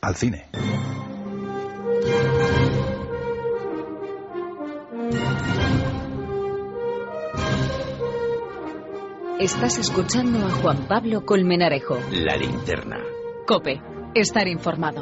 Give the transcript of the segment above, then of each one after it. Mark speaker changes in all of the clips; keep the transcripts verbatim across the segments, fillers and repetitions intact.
Speaker 1: al cine.
Speaker 2: Estás escuchando a Juan Pablo Colmenarejo.
Speaker 3: La Linterna.
Speaker 2: COPE. Estar informado.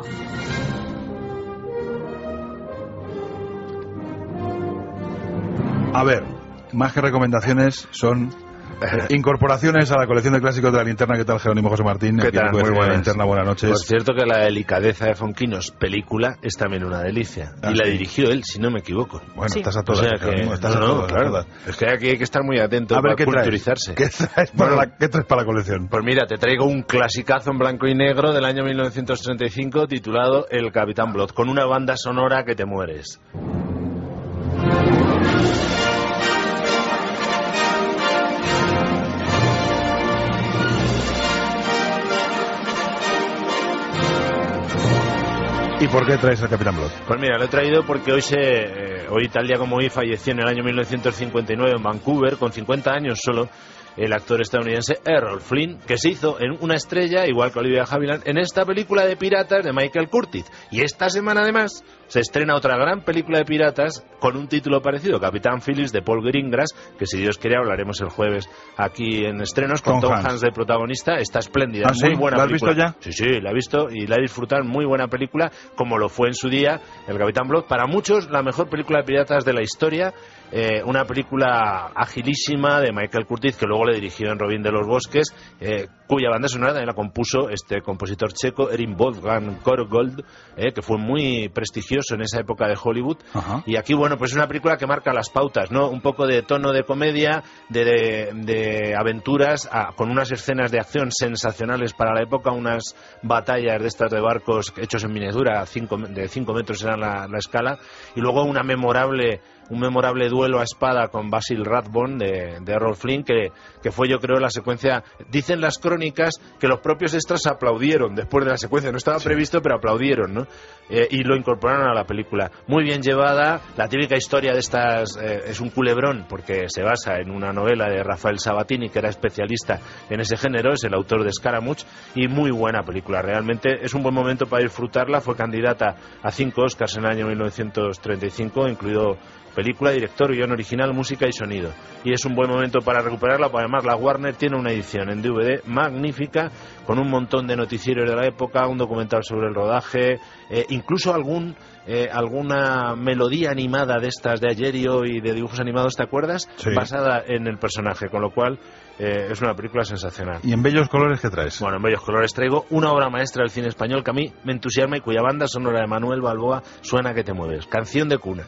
Speaker 1: A ver, más que recomendaciones son eh, incorporaciones a la colección de clásicos de La Linterna. ¿Qué tal, Jerónimo José Martín?
Speaker 4: ¿Qué tal? Muy buenas.
Speaker 1: La Linterna, buenas noches.
Speaker 4: Por cierto que la delicadeza de Fonquinos, película, es también una delicia.
Speaker 1: Ah,
Speaker 4: y la
Speaker 1: sí.
Speaker 4: dirigió él, si no me equivoco.
Speaker 1: Bueno,
Speaker 2: Sí.
Speaker 1: estás a todas,
Speaker 4: O sea que,
Speaker 1: Jerónimo, estás
Speaker 4: no,
Speaker 1: a
Speaker 4: no,
Speaker 1: todas,
Speaker 4: claro.
Speaker 1: a todas.
Speaker 4: Es que aquí hay que estar muy atento
Speaker 1: A ver,
Speaker 4: para
Speaker 1: ¿qué traes?
Speaker 4: culturizarse.
Speaker 1: ¿Qué traes para,
Speaker 4: Bueno,
Speaker 1: la, ¿Qué traes para la colección?
Speaker 4: Pues mira, te traigo un clasicazo en blanco y negro del año mil novecientos treinta y cinco titulado El Capitán Blood, con una banda sonora que te mueres.
Speaker 1: ¿Y por qué traes al Capitán Blood?
Speaker 4: Pues mira, lo he traído porque hoy se eh, hoy tal día como hoy falleció en el año mil novecientos cincuenta y nueve en Vancouver, con cincuenta años solo, el actor estadounidense Errol Flynn, que se hizo en una estrella, igual que Olivia Havilland, en esta película de piratas de Michael Curtiz. Y esta semana, además, se estrena otra gran película de piratas con un título parecido, Capitán Phillips, de Paul Greengrass, que si Dios quiere hablaremos el jueves aquí en estrenos, con
Speaker 1: Tom
Speaker 4: Tom
Speaker 1: Hanks.
Speaker 4: Hanks de protagonista. Está espléndida,
Speaker 1: ¿Ah, sí?
Speaker 4: muy buena
Speaker 1: ¿La has
Speaker 4: película.
Speaker 1: visto ya?
Speaker 4: Sí, sí, la he visto y la he disfrutado, muy buena película, como lo fue en su día El Capitán Blood. Para muchos, la mejor película de piratas de la historia. Eh, una película agilísima de Michael Curtiz, que luego le dirigió en Robin de los Bosques, eh, cuya banda sonora también la compuso este compositor checo, Erin Wolfgang Korgold, eh, que fue muy prestigioso en esa época de Hollywood.
Speaker 1: Ajá.
Speaker 4: Y aquí, bueno, pues es una película que marca las pautas, ¿no? Un poco de tono de comedia, de, de, de aventuras, a, con unas escenas de acción sensacionales para la época, unas batallas de estas de barcos hechos en miniatura, cinco, de cinco metros era la, la escala, y luego una memorable... un memorable duelo a espada con Basil Rathbone de, de Errol Flynn, que, que fue, yo creo, la secuencia. Dicen las crónicas que los propios extras aplaudieron después de la secuencia, no estaba
Speaker 1: Sí.
Speaker 4: previsto, pero aplaudieron, ¿no? Eh, y lo incorporaron a la película. Muy bien llevada, la típica historia de estas, eh, es un culebrón, porque se basa en una novela de Rafael Sabatini, que era especialista en ese género, es el autor de Scaramouche, y muy buena película, realmente es un buen momento para disfrutarla. Fue candidata a cinco Oscars en el año mil novecientos treinta y cinco, incluido película, director, guión original, música y sonido. Y es un buen momento para recuperarla, porque además la Warner tiene una edición en D V D magnífica, con un montón de noticieros de la época, un documental sobre el rodaje, eh, incluso algún eh, alguna melodía animada de estas de ayer y hoy, de dibujos animados, ¿te acuerdas?
Speaker 1: Sí.
Speaker 4: Basada en el personaje, con lo cual eh, es una película sensacional.
Speaker 1: ¿Y en bellos colores qué traes?
Speaker 4: Bueno, en bellos colores traigo una obra maestra del cine español que a mí me entusiasma y cuya banda sonora de Manuel Balboa suena que te mueves. Canción de cuna.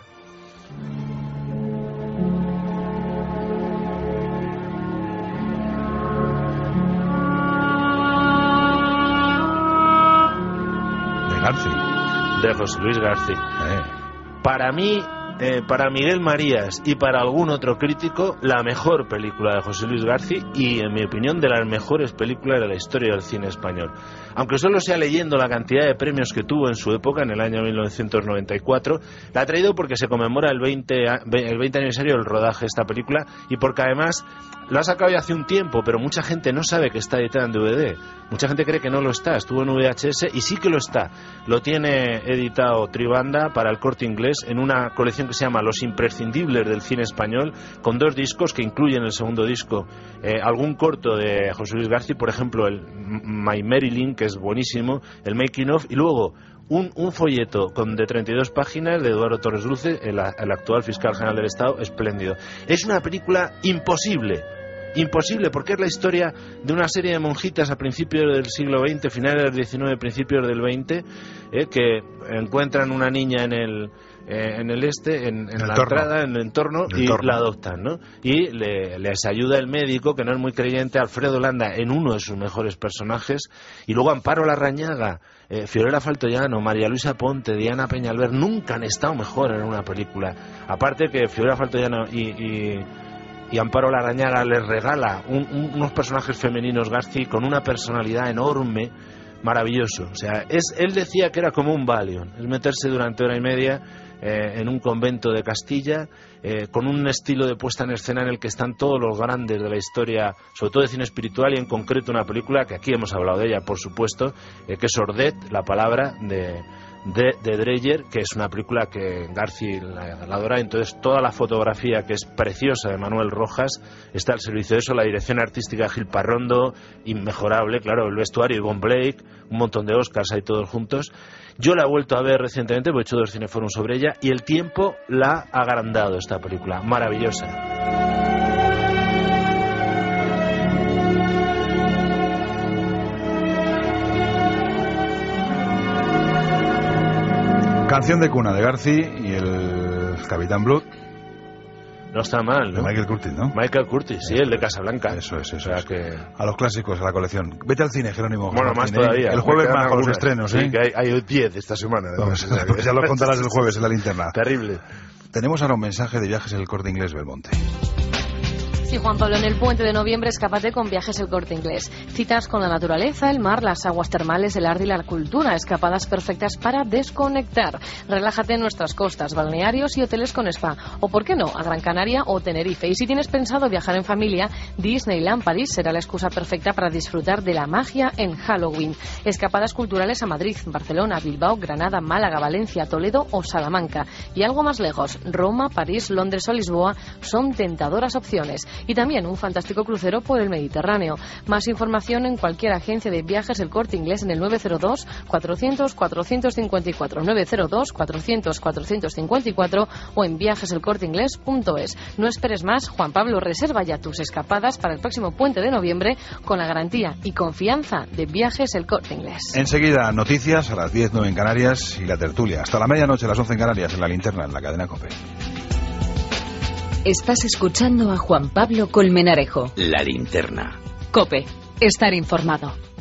Speaker 1: De Garci.
Speaker 4: De José Luis García.
Speaker 1: Eh.
Speaker 4: Para mí, eh, para Miguel Marías y para algún otro crítico, la mejor película de José Luis García y, en mi opinión, de las mejores películas de la historia del cine español. Aunque solo sea leyendo la cantidad de premios que tuvo en su época, en el año mil novecientos noventa y cuatro, la ha traído porque se conmemora el veinte, el veinte aniversario del rodaje de esta película, y porque además lo ha sacado ya hace un tiempo, pero mucha gente no sabe que está editada en D V D. Mucha gente cree que no lo está. Estuvo en V H S y sí que lo está. Lo tiene editado Tribanda para el Corte Inglés en una colección que se llama Los Imprescindibles del Cine Español, con dos discos que incluyen el segundo disco eh, algún corto de José Luis García, por ejemplo el My Marilyn, que es buenísimo, el Making of, y luego un, un folleto con de treinta y dos páginas de Eduardo Torres Dulce, el, el actual fiscal general del Estado, espléndido. Es una película imposible. Imposible, porque es la historia de una serie de monjitas a principios del siglo veinte, finales del diecinueve, principios del veinte, eh, que encuentran una niña en el eh, en el este, en, en
Speaker 1: el
Speaker 4: la
Speaker 1: entorno.
Speaker 4: entrada, en el entorno,
Speaker 1: el
Speaker 4: y
Speaker 1: entorno.
Speaker 4: la adoptan, ¿no? Y le, les ayuda el médico, que no es muy creyente, Alfredo Landa, en uno de sus mejores personajes, y luego Amparo Larrañaga, eh, Fiorella Faltoyano, María Luisa Ponte, Diana Peñalver, nunca han estado mejor en una película. Aparte que Fiorella Faltoyano y... y y Amparo Larrañaga les regala un, un, unos personajes femeninos, García, con una personalidad enorme, maravilloso. O sea, es, él decía que era como un Valium, es meterse durante hora y media eh, en un convento de Castilla, eh, con un estilo de puesta en escena en el que están todos los grandes de la historia, sobre todo de cine espiritual, y en concreto una película que aquí hemos hablado de ella, por supuesto, eh, que es Ordet, la palabra de... De, de Dreyer, que es una película que Garci la, la adora. Entonces toda la fotografía, que es preciosa, de Manuel Rojas, está al servicio de eso, la dirección artística de Gil Parrondo, inmejorable, claro, el vestuario de Yvonne Blake, un montón de Oscars ahí todos juntos. Yo la he vuelto a ver recientemente, porque he hecho dos cineforum sobre ella, y el tiempo la ha agrandado esta película, maravillosa.
Speaker 1: Canción de cuna de Garci y el Capitán Blood.
Speaker 4: No está mal, ¿no?
Speaker 1: De Michael Curtis, ¿no?
Speaker 4: Michael Curtis, sí, el de Casablanca.
Speaker 1: Eso es, eso
Speaker 4: o sea
Speaker 1: es.
Speaker 4: que...
Speaker 1: A los clásicos, a la colección. Vete al cine, Jerónimo.
Speaker 4: Bueno,
Speaker 1: al
Speaker 4: más
Speaker 1: cine.
Speaker 4: todavía.
Speaker 1: El jueves más con los
Speaker 4: algunas.
Speaker 1: estrenos,
Speaker 4: sí,
Speaker 1: ¿eh?
Speaker 4: que hay, hay diez esta semana.
Speaker 1: Pues, pues ya lo contarás el jueves en la linterna.
Speaker 4: Terrible.
Speaker 1: Tenemos ahora un mensaje de Viajes El Corte Inglés Belmonte.
Speaker 3: Sí, Juan Pablo, en el puente de noviembre escápate con Viajes El Corte Inglés. Citas con la naturaleza, el mar, las aguas termales, el arte y la cultura. Escapadas perfectas para desconectar. Relájate en nuestras costas, balnearios y hoteles con spa. O, ¿por qué no?, a Gran Canaria o Tenerife. Y si tienes pensado viajar en familia, Disneyland París será la excusa perfecta para disfrutar de la magia en Halloween. Escapadas culturales a Madrid, Barcelona, Bilbao, Granada, Málaga, Valencia, Toledo o Salamanca. Y algo más lejos, Roma, París, Londres o Lisboa son tentadoras opciones. Y también un fantástico crucero por el Mediterráneo. Más información en cualquier agencia de Viajes El Corte Inglés en el nueve cero dos, cuatrocientos, cuatrocientos cincuenta y cuatro, nueve cero dos, cuatrocientos, cuatrocientos cincuenta y cuatro o en viajes el corte inglés punto es. No esperes más, Juan Pablo, reserva ya tus escapadas para el próximo puente de noviembre con la garantía y confianza de Viajes El Corte Inglés.
Speaker 1: Enseguida, noticias a las diez, nueve en Canarias y la tertulia. Hasta la medianoche, a las once en Canarias, en la linterna, en la cadena COPE.
Speaker 2: Estás escuchando a Juan Pablo Colmenarejo.
Speaker 5: La linterna.
Speaker 2: COPE. Estar informado.